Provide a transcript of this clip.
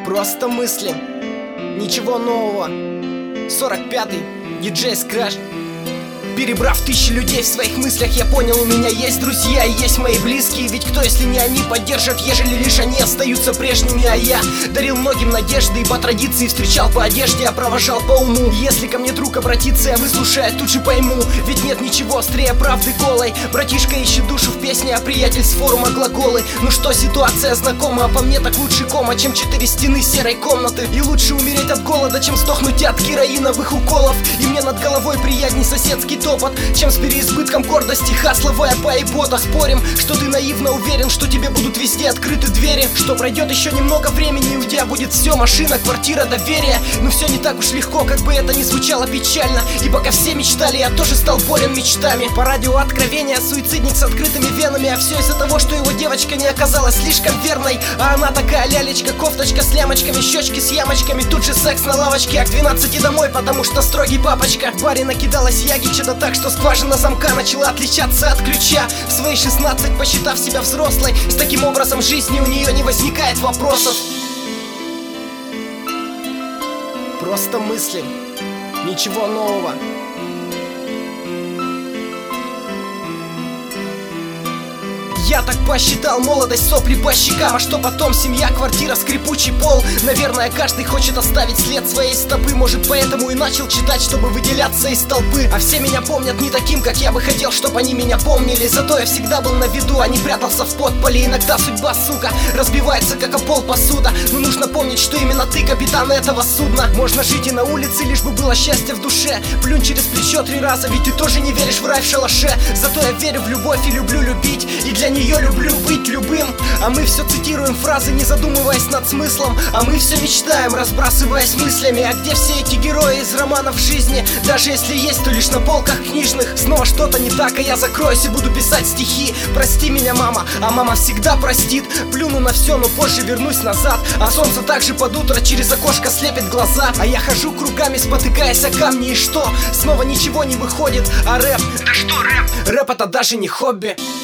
Просто мысли, ничего нового. 45-й, диджей Scratch. Перебрав тысячи людей в своих мыслях, я понял, у меня есть друзья и есть мои близкие. Ведь кто, если не они, поддержат, ежели лишь они остаются прежними. А я дарил многим надежды и по традиции встречал по одежде, я провожал по уму. Если ко мне друг обратится, я выслушаю, тут же пойму. Ведь нет ничего острее правды голой. Братишка ищет душу в песне, а приятель с форума глаголы. Ну что, ситуация знакома, а по мне так лучше кома, чем 4 стены серой комнаты. И лучше умереть от голода, чем сдохнуть от героиновых уколов. И мне над головой приятней соседский топот, чем с переизбытком гордости хасловая поебота. Спорим, что ты наивно уверен, что тебе будут везде открыты двери, что пройдет еще немного времени и у тебя будет все: машина, квартира, доверие. Но все не так уж легко, как бы это ни звучало печально. И пока все мечтали, я тоже стал болен мечтами. По радио откровения, суицидник с открытыми венами. А все из-за того, что его девочка не оказалась слишком верной. А она такая лялечка, кофточка с лямочками, щечки с ямочками. Тут же секс на лавочке, а к 12 домой, потому что строгий папочка. В баре накидалась ягича, да так, что скважина замка начала отличаться от ключа. В свои 16, посчитав себя взрослой, с таким образом жизни у нее не возникает вопросов. Просто мысли, ничего нового. Я так посчитал, молодость, сопли по щекам. А что потом? Семья, квартира, скрипучий пол. Наверное, каждый хочет оставить след своей стопы. Может, поэтому и начал читать, чтобы выделяться из толпы. А все меня помнят не таким, как я бы хотел, чтобы они меня помнили. Зато я всегда был на виду, а не прятался в подполе. Иногда судьба, сука, разбивается, как о пол посуда. Но нужно помнить, что именно ты капитан этого судна. Можно жить и на улице, лишь бы было счастье в душе. Плюнь через плечо 3 раза, ведь ты тоже не веришь в рай в шалаше. Зато я верю в любовь и люблю любить, и для нее люблю быть любым. А мы все цитируем фразы, не задумываясь над смыслом. А мы все мечтаем, разбрасываясь мыслями. А где все эти герои из романов жизни? Даже если есть, то лишь на полках книжных. Снова что-то не так, а я закроюсь и буду писать стихи. Прости меня, мама, а мама всегда простит. Плюну на все, но позже вернусь назад. А солнце также под утро через окошко слепит глаза. А я хожу кругами, спотыкаясь о камни. И что? Снова ничего не выходит. А рэп? Да что рэп? Рэп — это даже не хобби.